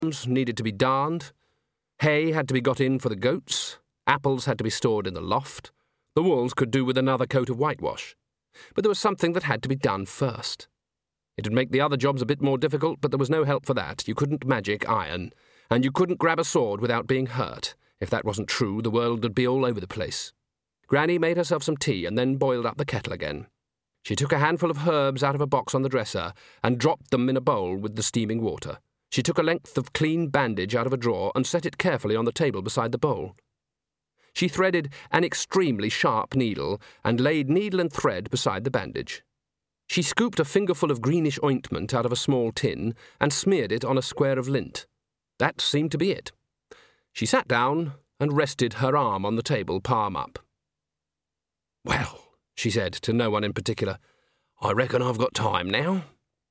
needed to be darned. Hay had to be got in for the goats. Apples had to be stored in the loft. The walls could do with another coat of whitewash. But there was something that had to be done first. It would make the other jobs a bit more difficult, but there was no help for that. You couldn't magic iron, and you couldn't grab a sword without being hurt. If that wasn't true, the world would be all over the place. Granny made herself some tea and then boiled up the kettle again. She took a handful of herbs out of a box on the dresser and dropped them in a bowl with the steaming water. She took a length of clean bandage out of a drawer and set it carefully on the table beside the bowl. She threaded an extremely sharp needle and laid needle and thread beside the bandage. She scooped a fingerful of greenish ointment out of a small tin and smeared it on a square of lint. That seemed to be it. She sat down and rested her arm on the table, palm up. "Well," she said to no one in particular, "I reckon I've got time now."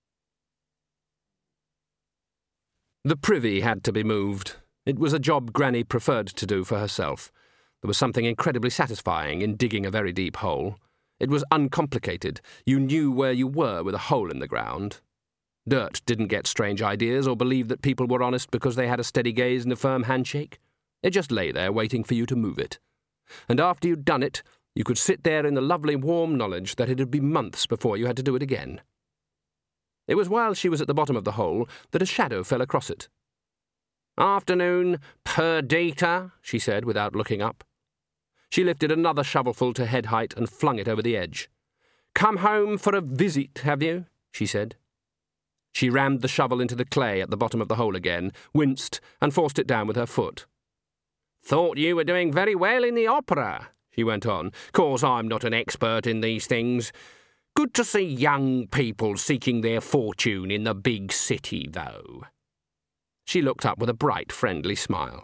The privy had to be moved. It was a job Granny preferred to do for herself. There was something incredibly satisfying in digging a very deep hole. It was uncomplicated. You knew where you were with a hole in the ground. Dirt didn't get strange ideas or believe that people were honest because they had a steady gaze and a firm handshake. It just lay there waiting for you to move it. And after you'd done it, you could sit there in the lovely warm knowledge that it'd be months before you had to do it again. It was while she was at the bottom of the hole that a shadow fell across it. "Afternoon, Perdita," she said without looking up. She lifted another shovelful to head height and flung it over the edge. "Come home for a visit, have you?" she said. She rammed the shovel into the clay at the bottom of the hole again, winced, and forced it down with her foot. "Thought you were doing very well in the opera," she went on. "'Course I'm not an expert in these things. Good to see young people seeking their fortune in the big city, though." She looked up with a bright, friendly smile.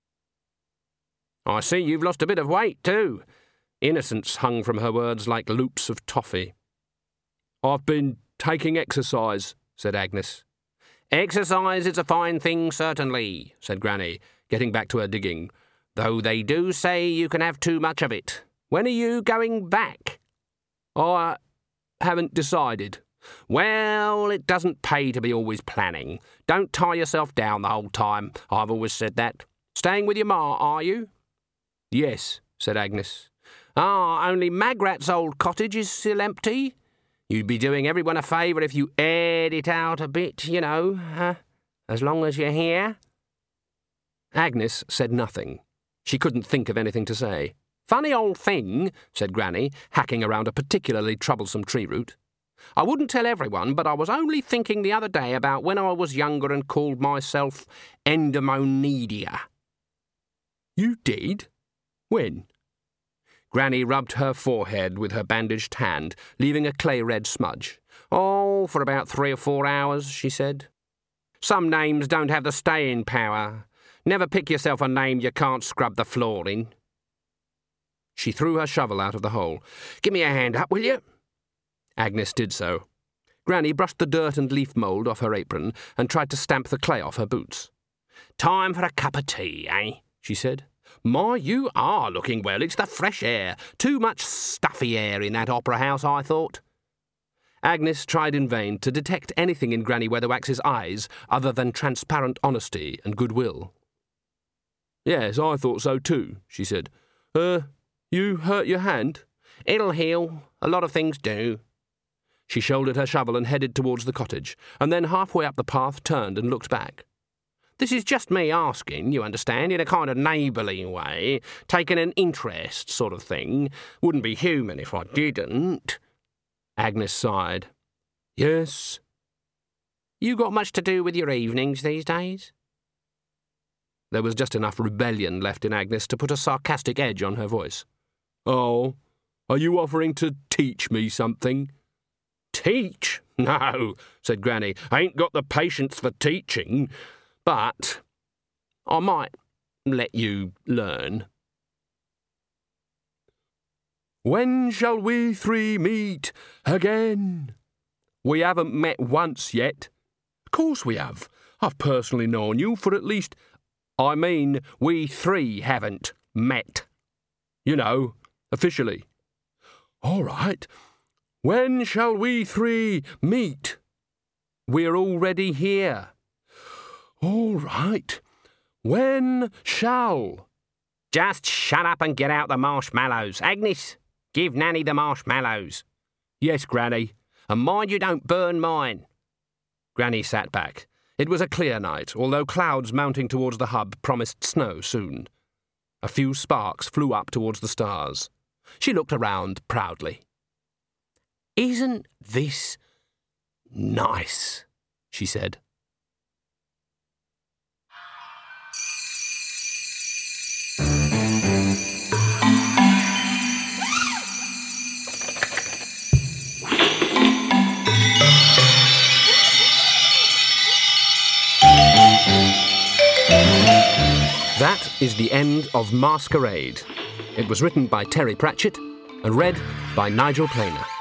"I see you've lost a bit of weight, too." Innocence hung from her words like loops of toffee. "I've been taking exercise," said Agnes. "Exercise is a fine thing, certainly," said Granny, getting back to her digging, "though they do say you can have too much of it. When are you going back?" "I haven't decided." "Well, it doesn't pay to be always planning. Don't tie yourself down the whole time. I've always said that. Staying with your ma, are you?" "Yes," said Agnes. "Ah, only Magrat's old cottage is still empty? You'd be doing everyone a favour if you aired it out a bit, you know, as long as you're here." Agnes said nothing. She couldn't think of anything to say. "Funny old thing," said Granny, hacking around a particularly troublesome tree root. "I wouldn't tell everyone, but I was only thinking the other day about when I was younger and called myself Endomonidia." "You did? When?" Granny rubbed her forehead with her bandaged hand, leaving a clay-red smudge. "Oh, for about 3 or 4 hours," she said. "Some names don't have the staying power. Never pick yourself a name you can't scrub the floor in." She threw her shovel out of the hole. "Give me a hand up, will you?" Agnes did so. Granny brushed the dirt and leaf mould off her apron and tried to stamp the clay off her boots. "Time for a cup of tea, eh?" she said. "My, you are looking well. It's the fresh air. Too much stuffy air in that opera house, I thought." Agnes tried in vain to detect anything in Granny Weatherwax's eyes other than transparent honesty and goodwill. "Yes, I thought so too," she said. You hurt your hand?" "It'll heal. A lot of things do." She shouldered her shovel and headed towards the cottage, and then halfway up the path turned and looked back. "This is just me asking, you understand, in a kind of neighbourly way, taking an interest sort of thing. Wouldn't be human if I didn't." Agnes sighed. "Yes." "You got much to do with your evenings these days?" There was just enough rebellion left in Agnes to put a sarcastic edge on her voice. "Oh, are you offering to teach me something?" "Teach? No," said Granny. "I ain't got the patience for teaching. But I might let you learn." "When shall we 3 meet again?" "We haven't met once yet." "Of course we have. I've personally known you for at least—" "I mean, we 3 haven't met. You know, officially." "All right. When shall we 3 meet?" "We're already here." All right. When shall? Just shut up and get out the marshmallows. Agnes, give Nanny the marshmallows. Yes, Granny. And mind you don't burn mine. Granny sat back. It was a clear night, although clouds mounting towards the hub promised snow soon. A few sparks flew up towards the stars. She looked around proudly. Isn't this nice? She said. That is the end of Masquerade. It was written by Terry Pratchett and read by Nigel Planer.